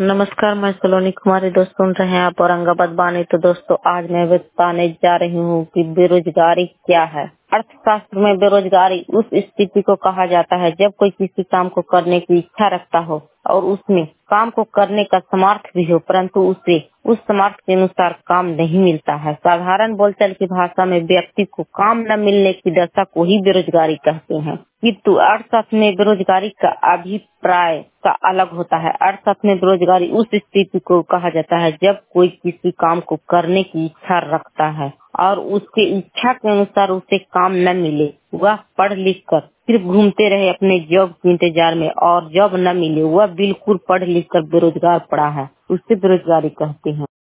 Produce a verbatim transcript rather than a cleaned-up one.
नमस्कार, मैं सलोनी कुमारी। दोस्त सुन रहे हैं आप औरंगाबाद बानी। तो दोस्तों, आज मैं बताने जा रही हूँ कि बेरोजगारी क्या है। अर्थशास्त्र में बेरोजगारी उस स्थिति को कहा जाता है जब कोई किसी काम को करने की इच्छा रखता हो और उसमें काम को करने का समर्थ भी हो, परंतु उसे उस समर्थ के अनुसार काम नहीं मिलता है। साधारण बोलचाल की भाषा में व्यक्ति को काम न मिलने की दशा को ही बेरोजगारी कहते हैं। किंतु अर्थशास्त्र में बेरोजगारी का अभिप्राय का अलग होता है। अर्थशास्त्र में बेरोजगारी उस स्थिति को कहा जाता है जब कोई किसी काम को करने की इच्छा रखता है और उसके इच्छा के अनुसार उसे काम न मिले। वह पढ़ लिख कर सिर्फ घूमते रहे अपने जॉब के इंतजार में और जॉब न मिले, वह बिल्कुल पढ़ लिख कर बेरोजगार पड़ा है, उससे बेरोजगारी कहते हैं।